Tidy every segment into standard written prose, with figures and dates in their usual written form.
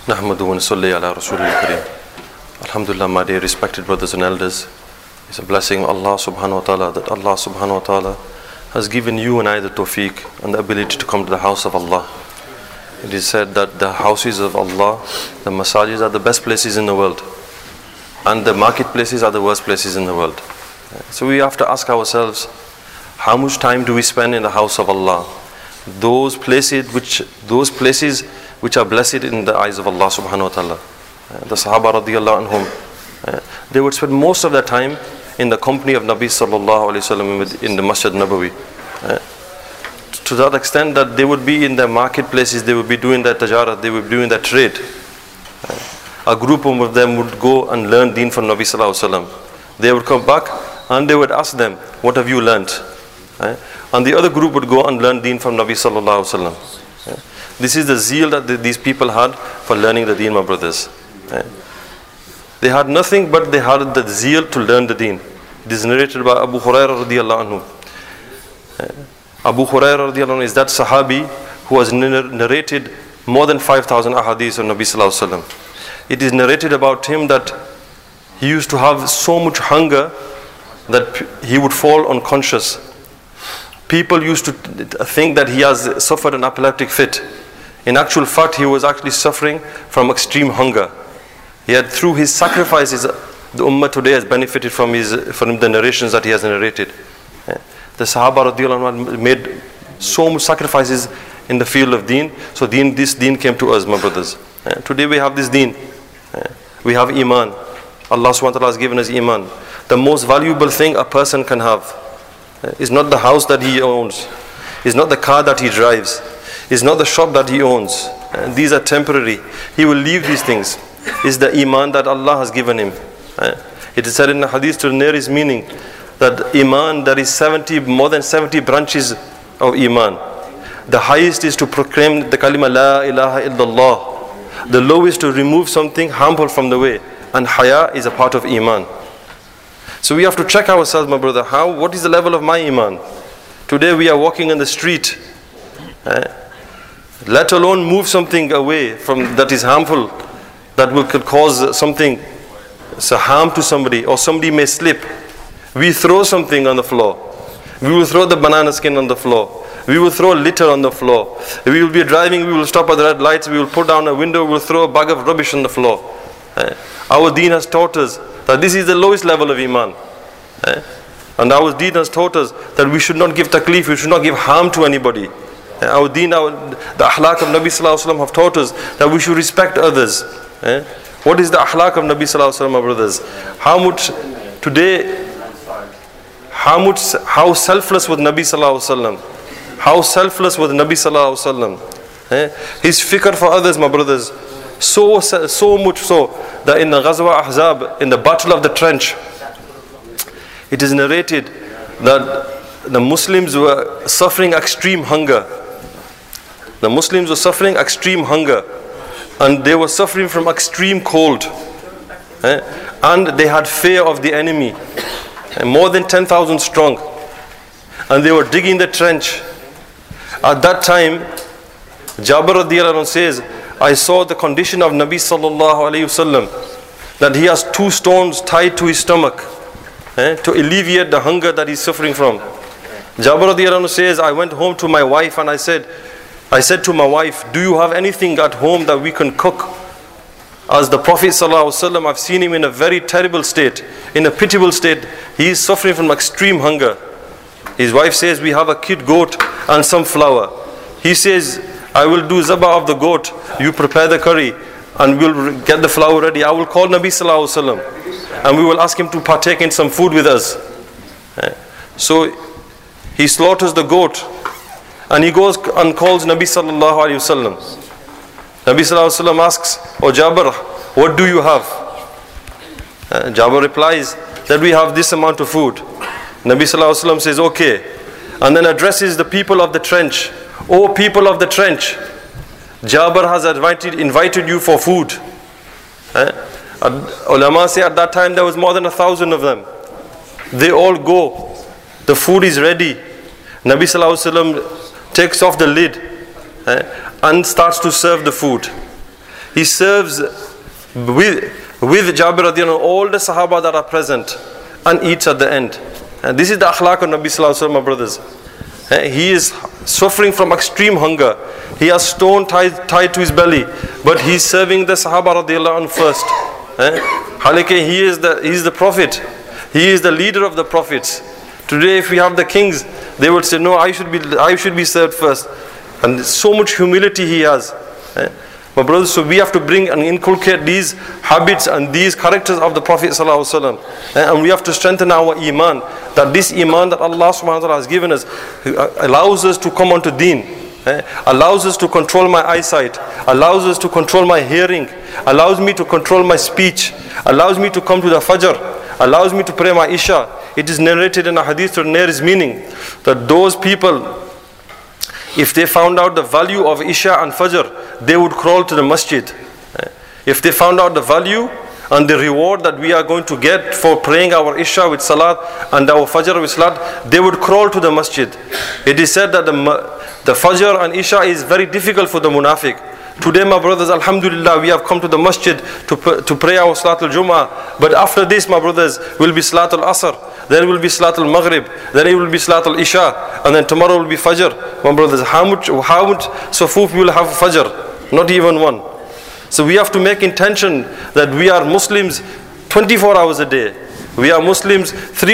Nahmadu wa nusalli ala Rasulil Kareem. Alhamdulillah, my dear respected brothers and elders, it's a blessing of Allah subhanahu wa ta'ala that Allah subhanahu wa ta'ala has given you and I the tawfiq and the ability to come to the house of Allah. It is said that the houses of Allah, the masajids, are the best places in the world, and the marketplaces are the worst places in the world. So we have to ask ourselves, how much time do we spend in the house of Allah? Those places which are blessed in the eyes of Allah subhanahu wa ta'ala. The Sahaba radiyallahu anhum, they would spend most of their time in the company of Nabi sallallahu alayhi wasallam in the Masjid Nabawi. To that extent that they would be in their marketplaces, they would be doing their tajarat, they would be doing their trade. A group of them would go and learn deen from Nabi sallallahu alayhi wasallam. They would come back and they would ask them, what have you learnt? And the other group would go and learn deen from Nabi sallallahu alayhi wasallam. This is the zeal that these people had for learning the deen, my brothers. They had nothing but they had the zeal to learn the deen. It is narrated by Abu Hurairah radiyallahu anhu. Abu Hurairah radiyallahu anhu is that Sahabi who has narrated more than 5,000 ahadith of Nabi sallallahu alayhi wasallam. It is narrated about him that he used to have so much hunger that he would fall unconscious. People used to think that he has suffered an epileptic fit. In actual fact, he was actually suffering from extreme hunger. Yet through his sacrifices, the ummah today has benefited from the narrations that he has narrated. The Sahaba radiyallahu anhu made so much sacrifices in the field of deen. So this deen came to us, my brothers. Today we have this deen. We have iman. Allah subhanahu wa ta'ala has given us iman. The most valuable thing a person can have is not the house that he owns, is not the car that he drives, is not the shop that he owns. These are temporary. He will leave these things. It's the iman that Allah has given him. It is said in the hadith to the nearest meaning that iman, there is more than 70 branches of iman. The highest is to proclaim the kalima la ilaha illallah. The lowest to remove something harmful from the way. And haya is a part of iman. So we have to check ourselves, my brother, what is the level of my iman? Today we are walking in the street, let alone move something away from that is harmful, that could cause something, harm to somebody, or somebody may slip. We throw something on the floor. We will throw the banana skin on the floor. We will throw litter on the floor. We will be driving, we will stop at the red lights, we will put down a window, we will throw a bag of rubbish on the floor. Our deen has taught us that this is the lowest level of iman. And our deen has taught us that we should not give taklif, we should not give harm to anybody. Our deen, the akhlaq of Nabi sallallahu alaihi wasallam have taught us that we should respect others. What is the akhlaq of Nabi sallallahu alaihi wasallam, my brothers? How selfless was Nabi sallallahu alaihi wasallam? How selfless was Nabi sallallahu alaihi wasallam? His fikr for others, my brothers, so much so that in the Ghazwa Ahzab, in the battle of the trench, it is narrated that the Muslims were suffering extreme hunger. The Muslims were suffering extreme hunger, and they were suffering from extreme cold, and they had fear of the enemy, more than 10,000 strong, and they were digging the trench. At that time, Jabir radiyallahu anhu says, I saw the condition of Nabi sallallahu alayhi wasallam, that he has 2 stones tied to his stomach to alleviate the hunger that he's suffering from. Jabir radiyallahu anhu says, I went home to my wife and I said to my wife, do you have anything at home that we can cook? As the Prophet sallallahu alaihi wasallam, I've seen him in a very terrible state, in a pitiable state. He is suffering from extreme hunger. His wife says, we have a kid goat and some flour. He says, I will do zabah of the goat, you prepare the curry, and we'll get the flour ready. I will call Nabi sallallahu alaihi wasallam, and we will ask him to partake in some food with us. So he slaughters the goat, and he goes and calls Nabi sallallahu alaihi wasallam. Nabi sallallahu alaihi wasallam asks, "Oh Jabir, what do you have?" Jabir replies that we have this amount of food. Nabi sallallahu alaihi wasallam says, "Okay," and then addresses the people of the trench. "Oh people of the trench, Jabir has invited you for food." Ulama say at that time there was more than 1,000 of them. They all go. The food is ready. Nabi sallallahu alaihi wasallam takes off the lid and starts to serve the food. He serves with Jabir radiallahu anhu, all the Sahaba that are present, and eats at the end. And this is the akhlaq of Nabi sallallahu alaihi wasallam, my brothers. He is suffering from extreme hunger. He has stone tied to his belly, but he's serving the Sahaba radiallahu anhu first. Halike, he is the Prophet. He is the leader of the prophets. Today, if we have the kings, they would say, no, I should be served first. And so much humility he has. My brothers, so we have to bring and inculcate these habits and these characters of the Prophet ﷺ. And we have to strengthen our iman. That this iman that Allah subhanahu wa ta'ala has given us allows us to come onto deen. Allows us to control my eyesight. Allows us to control my hearing. Allows me to control my speech. Allows me to come to the Fajr. Allows me to pray my Isha. It is narrated in a hadith to nearest meaning that those people, if they found out the value of Isha and Fajr, they would crawl to the masjid. If they found out the value and the reward that we are going to get for praying our Isha with Salat and our Fajr with Salat, they would crawl to the masjid. It is said that the Fajr and Isha is very difficult for the munafiq. Today, my brothers, alhamdulillah, we have come to the masjid to pray our Salatul Jummah. But after this, my brothers, will be Salatul Asr. Then will be Salatul Maghrib. Then it will be Salatul Isha. And then tomorrow will be Fajr. My brothers, how much sufuf we will have Fajr? Not even one. So we have to make intention that we are Muslims 24 hours a day. We are Muslims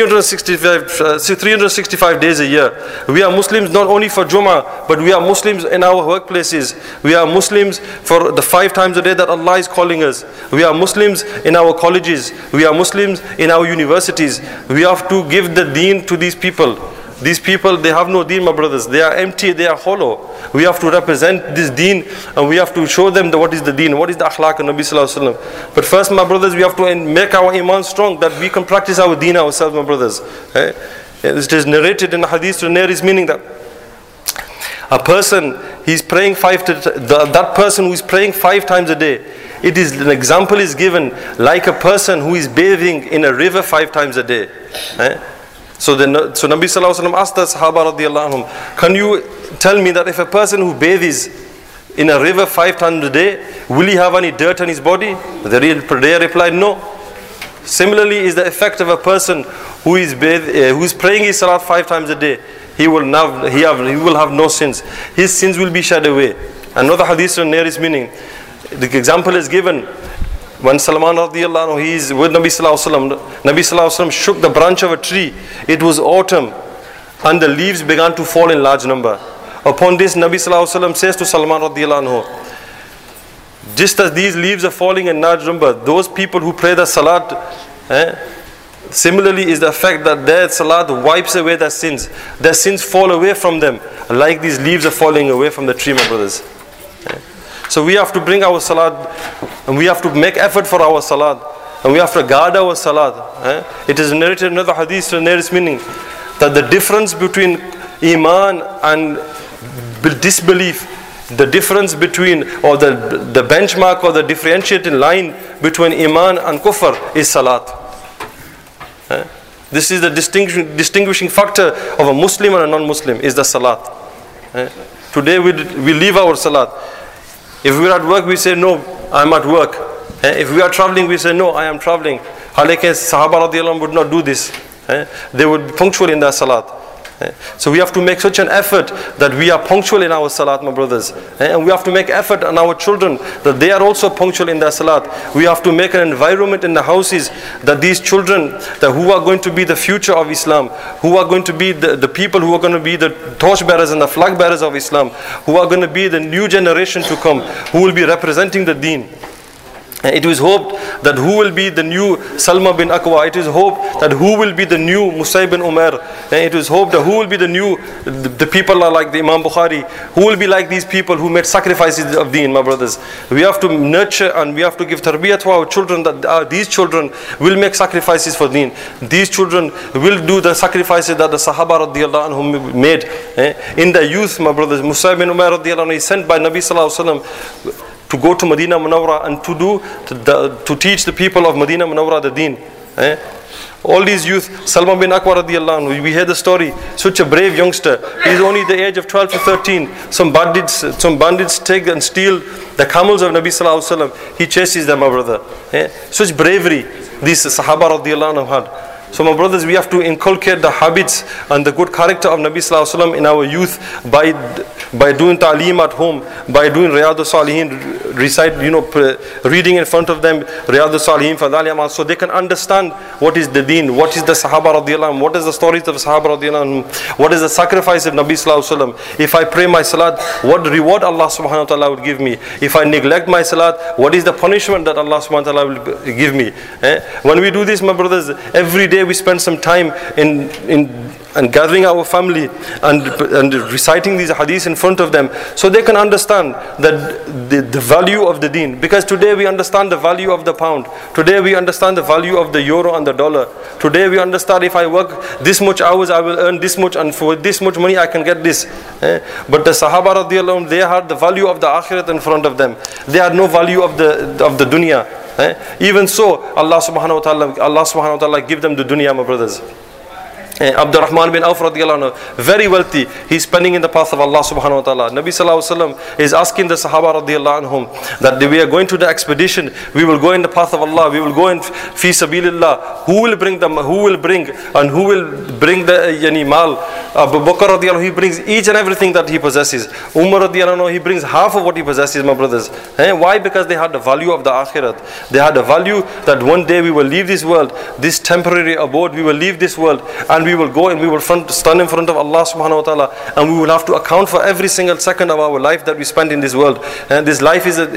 365 days a year. We are Muslims not only for Jummah, but we are Muslims in our workplaces. We are Muslims for the 5 times a day that Allah is calling us. We are Muslims in our colleges. We are Muslims in our universities. We have to give the deen to these people. These people, they have no deen, my brothers. They are empty, they are hollow. We have to represent this deen and we have to show them what is the deen, what is the akhlaq of Nabi sallallahu alaihi wasallam. But first, my brothers, we have to make our iman strong, that we can practice our deen ourselves, my brothers. It is narrated in the hadith to near is meaning that a person, he's praying that person who is praying 5 times a day, it is, an example is given like a person who is bathing in a river 5 times a day. So Nabi sallallahu alaihi wasallam asked the Sahaba radiallahu anhum, can you tell me that if a person who bathes in a river 5 times a day, will he have any dirt on his body? They replied, no. Similarly is the effect of a person who is praying his salat 5 times a day. He will have no sins. His sins will be shed away. Another hadith on nearest meaning. The example is given when Salman radiallahu anhu, he is with Nabi sallallahu alaihi wasallam. Nabi sallallahu alaihi wasallam shook the branch of a tree. It was autumn and the leaves began to fall in large number. Upon this, Nabi sallallahu alaihi wasallam says to Salman radiallahu anhu, just as these leaves are falling in large number, those people who pray the salat, similarly is the fact that their salat wipes away their sins. Their sins fall away from them like these leaves are falling away from the tree, my brothers. So we have to bring our salat and we have to make effort for our salat and we have to guard our salat. It is narrated in another hadith to nearest meaning that the difference between iman and disbelief, the difference between, or the benchmark or the differentiating line between iman and kufr is salat. This is the distinguishing factor of a Muslim and a non-Muslim, is the salat. Today we leave our salat. If we are at work, we say, no, I am at work. If we are traveling, we say, no, I am traveling. Halike Sahaba radiallahu anhu would not do this. They would be punctual in their salat. So we have to make such an effort that we are punctual in our salat, my brothers. And we have to make effort on our children that they are also punctual in their salat. We have to make an environment in the houses that these children, that who are going to be the future of Islam, who are going to be the people who are going to be the torch bearers and the flag bearers of Islam, who are going to be the new generation to come, who will be representing the deen. It is hoped that who will be the new Salma bin Aqwa. It is hoped that who will be the new Musayb bin Umar. It is hoped that who will be the people are like the Imam Bukhari. Who will be like these people who made sacrifices of deen, my brothers. We have to nurture and we have to give tarbiyah to our children, that these children will make sacrifices for deen. These children will do the sacrifices that the Sahaba radiallahu anhum made. In the youth, my brothers, Musayb bin Umar radiallahu anhu is sent by Nabi sallallahu alaihi wasallam to go to Medina Munawwara and to teach the people of Medina Munawwara the deen. All these youth, Salman bin Akbar radiallahu anhu, we hear the story, such a brave youngster. He's only the age of 12 to 13. Some bandits take and steal the camels of Nabi sallallahu alaihi wasallam. He chases them, my brother. Such bravery these Sahaba radiallahu anhu had. So my brothers, we have to inculcate the habits and the good character of Nabi sallallahu alaihi wasallam in our youth by doing ta'aleem at home, by doing Riyadh al-Salihin, recite, reading in front of them Riyadh al-Salihin, Fadhal Amal, so they can understand what is the deen, what is the Sahaba radiallahu anhu, what is the stories of Sahaba radiallahu anhu, what is the sacrifice of Nabi sallallahu alaihi wasallam. If I pray my salat, what reward Allah subhanahu wa ta'ala would give me. If I neglect my salat, what is the punishment that Allah subhanahu wa ta'ala will give me. When we do this, my brothers, every day we spend some time in gathering our family and reciting these hadiths in front of them, so they can understand that the value of the deen. Because today we understand the value of the pound. Today we understand the value of the euro and the dollar. Today we understand if I work this much hours, I will earn this much, and for this much money I can get this. But the Sahaba radiallahu anhu, they had the value of the akhirat in front of them. They had no value of the dunya. Even so, Allah subhanahu wa ta'ala give them the dunya, my brothers. Abdurrahman bin Auf radiallahu anhu, very wealthy, he's spending in the path of Allah subhanahu wa ta'ala. Nabi sallallahu alaihi wasallam is asking the Sahaba radiallahu anhum that we are going to the expedition, we will go in the path of Allah, we will go in fi sabilillah. Who will bring the mal? Abu Bakr radiallahu anhu, he brings each and everything that he possesses. Umar radiallahu anhu, he brings half of what he possesses, my brothers. Why? Because they had the value of the akhirat. They had the value that one day we will leave this world, this temporary abode, we will leave this world, and we will go and we will stand in front of Allah subhanahu wa ta'ala, and we will have to account for every single second of our life that we spend in this world. And this life is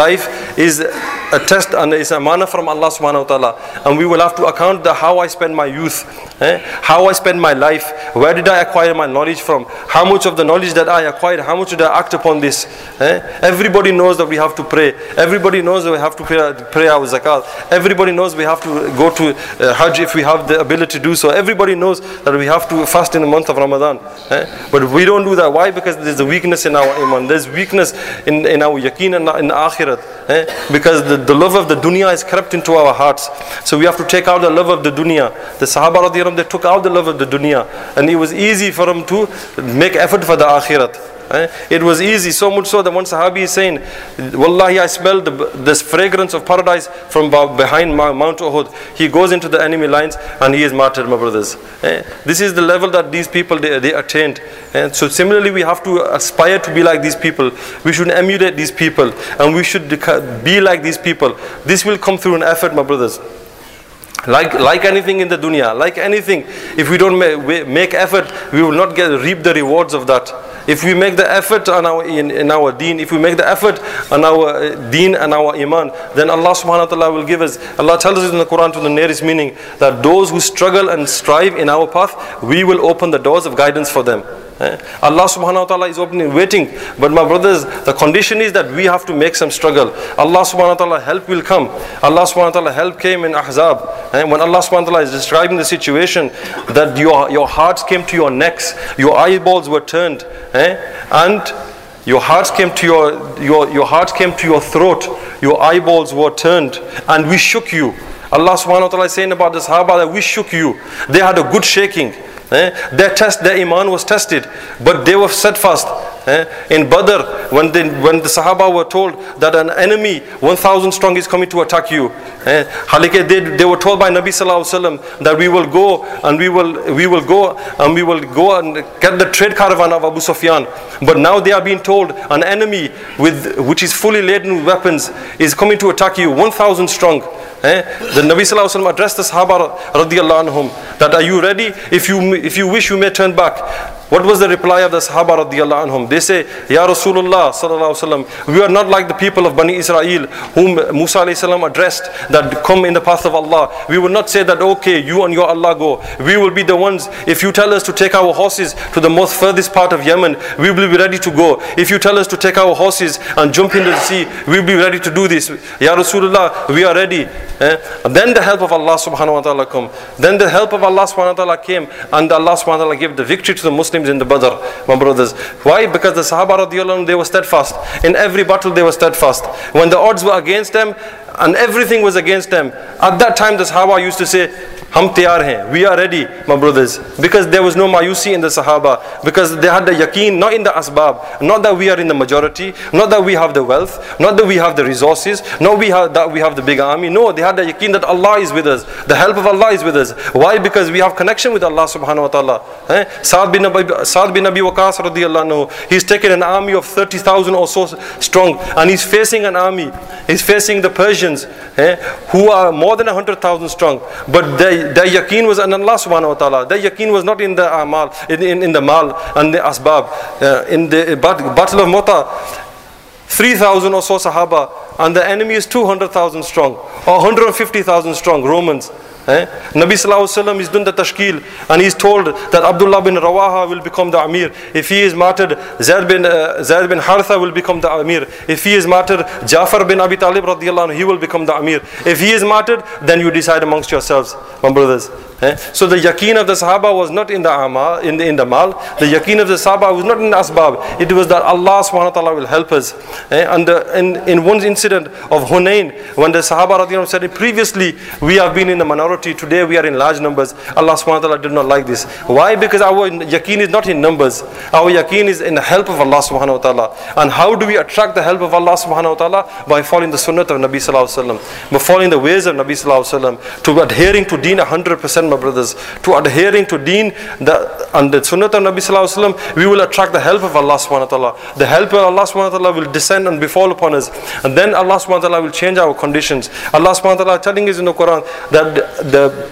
a test and it's a manna from Allah subhanahu wa ta'ala, and we will have to account how I spend my youth, how I spend my life, where did I acquire my knowledge from, how much of the knowledge that I acquired, how much did I act upon this. Everybody knows that we have to pray, everybody knows that we have to pray our zakat, everybody knows we have to go to Hajj if we have the ability to do so, everybody knows that we have to fast in the month of Ramadan. But we don't do that. Why? Because there's a weakness in our iman, there's weakness in our yaqeen and in akhirat, because the love of the dunya is crept into our hearts. So we have to take out the love of the dunya. The Sahaba radiallahu anhu, they took out the love of the dunya, and it was easy for them to make effort for the akhirat. It was easy, so much so that one Sahabi is saying, Wallahi, I smell this fragrance of paradise from behind Mount Uhud. He goes into the enemy lines and he is martyred, my brothers. This is the level that these people they attained. So similarly, we have to aspire to be like these people. We should emulate these people, and we should be like these people. This will come through an effort, my brothers. Like anything in the dunya, like anything, if we don't make effort, we will not reap the rewards of that. If we make the effort in our deen, if we make the effort on our deen and our iman, then Allah subhanahu wa ta'ala will give us. Allah tells us in the Quran, to the nearest meaning, that those who struggle and strive in our path, we will open the doors of guidance for them. Allah subhanahu wa ta'ala is opening, waiting. But my brothers, the condition is that we have to make some struggle. Allah subhanahu wa ta'ala help will come. Allah subhanahu wa ta'ala help came in Ahzab. When Allah subhanahu wa ta'ala is describing the situation, that your hearts came to your necks, your eyeballs were turned, and your hearts came to your hearts came to your throat, your eyeballs were turned, and we shook you. Allah subhanahu wa ta'ala is saying about the Sahaba that we shook you. They had a good shaking. Their iman was tested, but they were steadfast. In Badr, when the Sahaba were told that an enemy 1,000 strong is coming to attack you, they were told by Nabi sallallahu alaihi wasallam that we will go and we will go and get the trade caravan of Abu Sufyan. But now they are being told an enemy which is fully laden with weapons is coming to attack you, 1,000 strong. The Nabi sallallahu alaihi wasallam addressed the Sahaba radiallahu anhum that, are you ready? If you wish, you may turn back. What was the reply of the Sahaba radiallahu anhum? They say, Ya Rasulullah sallallahu alaihi wasallam, we are not like the people of Bani Israel whom Musa alayhi salam addressed that come in the path of Allah. We will not say that, okay, you and your Allah go. We will be the ones, if you tell us to take our horses to the most furthest part of Yemen, we will be ready to go. If you tell us to take our horses and jump into the sea, we will be ready to do this. Ya Rasulullah, we are ready. And then the help of Allah subhanahu wa ta'ala come. Then the help of Allah subhanahu wa ta'ala came, and Allah subhanahu wa ta'ala gave the victory to the Muslims in the Badr, my brothers. Why? Because the Sahaba radiallahu anhu, they were steadfast. In every battle they were steadfast. When the odds were against them, and everything was against them. At that time the Sahaba used to say, Hum tayar hain, we are ready, my brothers. Because there was no mayusi in the Sahaba. Because they had the yaqeen, not in the asbab. Not that we are in the majority. Not that we have the wealth. Not that we have the resources. Not that we have the big army. No, they had the yaqeen that Allah is with us. The help of Allah is with us. Why? Because we have connection with Allah subhanahu wa ta'ala. Sa'd bin Abi Waqas radiyallahu anhu, he's taken an army of 30,000 or so strong. And he's facing an army. He's facing the Persians, who are more than 100,000 strong. But their yaqeen was on Allah subhanahu wa ta'ala. Their yaqeen was not in the amal, in the mal and the asbab. In the battle of Mu'tah, 3,000 or so Sahaba, and the enemy is 200,000 strong, or 150,000 strong Romans. Nabi Sallallahu Alaihi Wasallam is done the tashkil, and he's told that Abdullah bin Rawaha will become the Amir. If he is martyred, Zayd bin Haritha will become the Amir. If he is martyred, Jafar bin Abi Talib radiyallahu anhu, he will become the Amir. If he is martyred, then you decide amongst yourselves, my brothers. So the yaqeen of the Sahaba was not in the amal, in the mal. The yaqeen of the Sahaba was not in the asbab. It was that Allah subhanahu wa ta'ala will help us. And in one incident of Hunain, when the Sahaba radiyallahu anhu said, previously we have been in the minority, today we are in large numbers. Allah subhanahu wa ta'ala did not like this. Why? Because our yaqeen is not in numbers. Our yaqeen is in the help of Allah subhanahu wa ta'ala. And how do we attract the help of Allah subhanahu wa ta'ala? By following the sunnah of Nabi sallallahu alaihi wasallam, by following the ways of Nabi sallallahu alaihi wasallam, to adhering to deen 100%, my brothers, to adhering to deen and the sunnah of Nabi sallallahu alaihi wasallam, we will attract the help of Allah subhanahu wa ta'ala. The help of Allah subhanahu wa ta'ala will descend and befall upon us, and then Allah subhanahu wa ta'ala will change our conditions. Allah subhanahu wa ta'ala telling us in the Quran that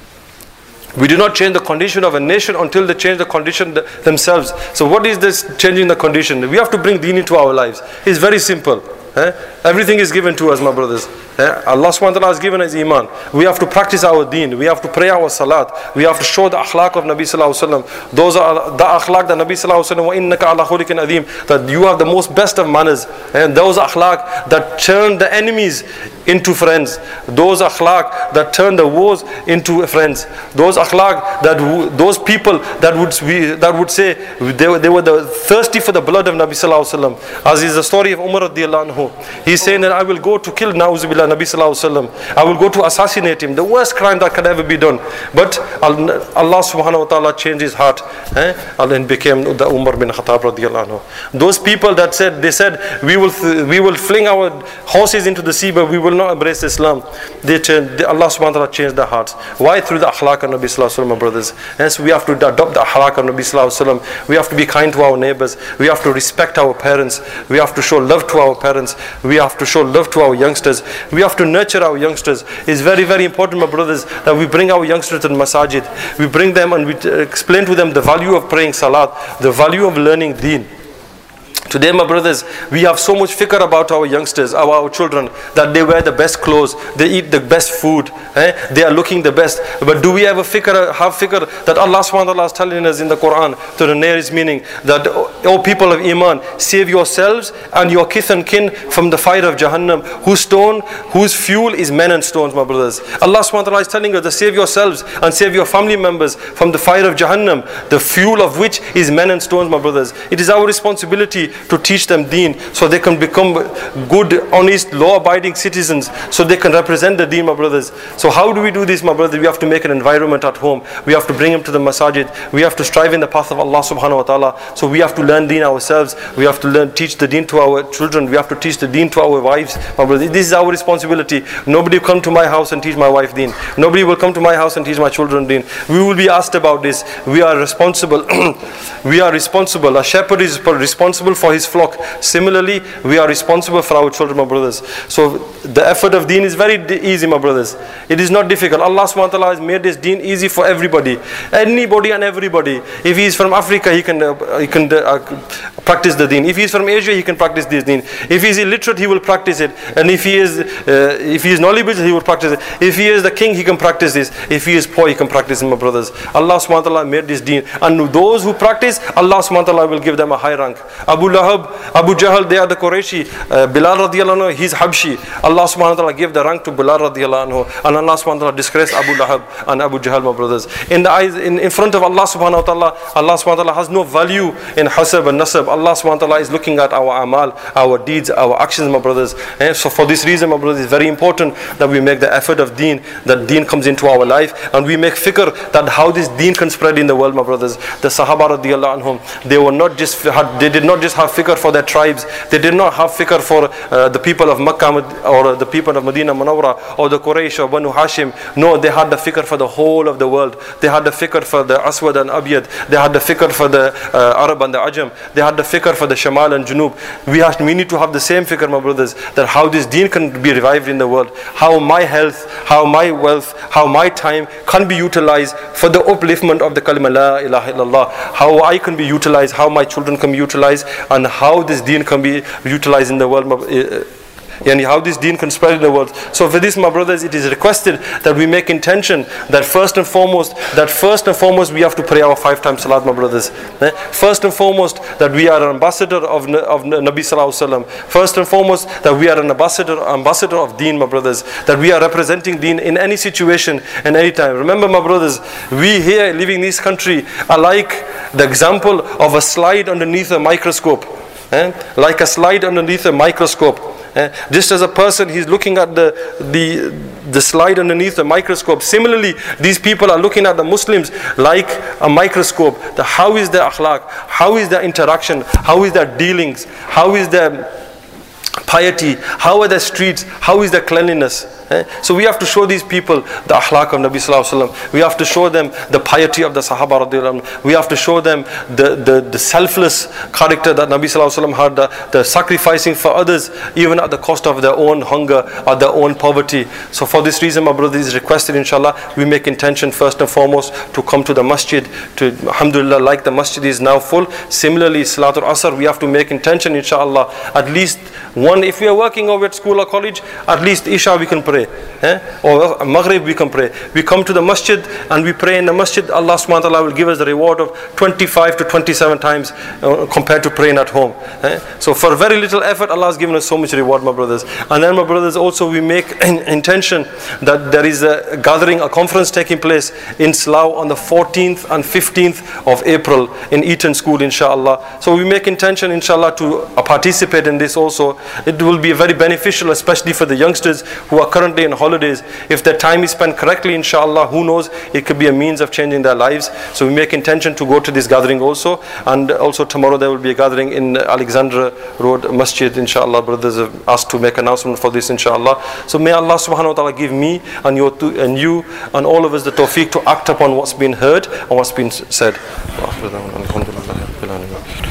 we do not change the condition of a nation until they change the condition themselves. So what is this changing the condition? We have to bring deen into our lives. It's very simple. Everything is given to us, my brothers. Allah subhanahu wa ta'ala has given us iman. We have to practice our deen. We have to pray our salat. We have to show the akhlaq of Nabi sallallahu alaihi wasallam. Those are the akhlaq that Nabi sallallahu alaihi wasallam, wa innaka ala khuliqin adhim, that you have the most best of manners. And those akhlaq that turn the enemies into friends. Those akhlaq that turn the wars into friends. Those akhlaq that those people that would say they were thirsty for the blood of Nabi sallallahu alaihi wasallam. As is the story of Umar radiyallahu anhu. He's saying that I will go to kill Na'uzubillah Nabi sallallahu alaihi wasallam. I will go to assassinate him. The worst crime that could ever be done. But Allah subhanahu wa ta'ala changed his heart, and became the Umar bin Khattab radiyallahu anhu. Those people that said, they said, we will fling our horses into the sea, but we will not embrace Islam. Allah subhanahu wa ta'ala changed their hearts. Why? Through the akhlaq of Nabi sallallahu alaihi wasallam, my brothers. Hence we have to adopt the akhlaq of Nabi sallallahu alaihi wasallam. We have to be kind to our neighbors. We have to respect our parents. We have to show love to our parents. We have to show love to our youngsters. We have to nurture our youngsters. It's very, very important, my brothers, that we bring our youngsters to the masajid. We bring them and we explain to them the value of praying salat, the value of learning deen. Today, my brothers, we have so much fikr about our youngsters, our children, that they wear the best clothes, they eat the best food, they are looking the best. But do we have fikr that Allah subhanahu wa ta'ala is telling us in the Quran, to the nearest meaning, that, O people of Iman, save yourselves and your kith and kin from the fire of Jahannam, whose fuel is men and stones, my brothers. Allah subhanahu wa ta'ala is telling us to save yourselves and save your family members from the fire of Jahannam, the fuel of which is men and stones, my brothers. It is our responsibility to teach them deen, so they can become good, honest, law-abiding citizens, so they can represent the deen, my brothers. So how do we do this, my brothers? We have to make an environment at home. We have to bring them to the masajid. We have to strive in the path of Allah subhanahu wa ta'ala. So we have to learn deen ourselves. We have to teach the deen to our children. We have to teach the deen to our wives, my brothers. This is our responsibility. Nobody will come to my house and teach my wife deen. Nobody will come to my house and teach my children deen. We will be asked about this. We are responsible. We are responsible. A shepherd is responsible for his flock. Similarly, we are responsible for our children, my brothers. So the effort of deen is very easy, my brothers. It is not difficult. Allah subhanahu wa ta'ala has made this deen easy for everybody. Anybody and everybody. If he is from Africa, he can practice the deen. If he is from Asia, he can practice this deen. If he is illiterate, he will practice it. And if he is knowledgeable, he will practice it. If he is the king, he can practice this. If he is poor, he can practice it, my brothers. Allah subhanahu wa ta'ala made this deen. And those who practice, Allah subhanahu wa ta'ala will give them a high rank. Abu Lahab, Abu Jahl, they are the Qurayshi. Bilal radiyallahu anhu, he's Habshi. Allah subhanahu wa ta'ala gave the rank to Bilal radiyallahu anhu. And Allah subhanahu wa ta'ala disgraced Abu Lahab and Abu Jahl, my brothers. In the eyes, in front of Allah subhanahu wa ta'ala, Allah subhanahu wa ta'ala has no value in hasab and nasab. Allah Allah subhanahu wa ta'ala is looking at our amal, our deeds, our actions, my brothers. So for this reason, my brothers, it's very important that we make the effort of deen, that deen comes into our life, and we make fikr that how this deen can spread in the world, my brothers. The Sahaba radiallahu anhum, they did not just have fikr for their tribes, they did not have fikr for the people of Makkah or the people of Medina Munawwara or the Quraysh or Banu Hashim. No, they had the fikr for the whole of the world. They had the fikr for the Aswad and Abyad. They had the fikr for the Arab and the Ajam. They had the fikr for the Shamal and Junub. We need to have the same fikr, my brothers, that how this deen can be revived in the world, how my health, how my wealth, how my time can be utilized for the upliftment of the kalima la ilaha illallah, how I can be utilized, how my children can be utilized, and how this deen can be utilized in the world, yani how this deen can spread in the world. So for this, my brothers, it is requested that we make intention that first and foremost we have to pray our 5 times salat, my brothers. First and foremost that we are an ambassador of Nabi Sallallahu Alaihi Wasallam. First and foremost that we are an ambassador of deen, my brothers. That we are representing deen in any situation and any time. Remember, my brothers, we here living in this country are like the example of a slide underneath a microscope. Like a slide underneath a microscope. Just as a person, he's looking at the slide underneath the microscope. Similarly, these people are looking at the Muslims like a microscope. How is their akhlaq? How is their interaction? How is their dealings? How is their piety? How are their streets? How is their cleanliness? So we have to show these people the akhlaq of Nabi Sallallahu Alaihi Wasallam. We have to show them the piety of the Sahaba radiallahu anhu. We have to show them the selfless character that Nabi Sallallahu Alaihi Wasallam had, the sacrificing for others even at the cost of their own hunger or their own poverty. So for this reason, my brother, is requested, inshallah, we make intention first and foremost to come to the masjid, to alhamdulillah, like the masjid is now full. Similarly, Salatul Asr, we have to make intention, inshallah, at least one, if we are working over at school or college, at least Isha we can pray. Or Maghrib we can pray. We come to the masjid and we pray in the masjid. Allah subhanahu wa ta'ala will give us the reward of 25 to 27 times compared to praying at home. So for very little effort, Allah has given us so much reward, my brothers. And then, my brothers, also we make intention that there is a gathering, a conference taking place in Slough on the 14th and 15th of April in Eton School, inshallah. So we make intention, inshallah, to participate in this also. It will be very beneficial, especially for the youngsters who are currently in holidays. If their time is spent correctly, inshallah, who knows, it could be a means of changing their lives. So we make intention to go to this gathering also. And also tomorrow there will be a gathering in Alexandra Road Masjid, inshallah. Brothers have asked to make announcement for this, inshallah. So may Allah subhanahu wa ta'ala give me and you and all of us the tawfiq to act upon what's been heard and what's been said.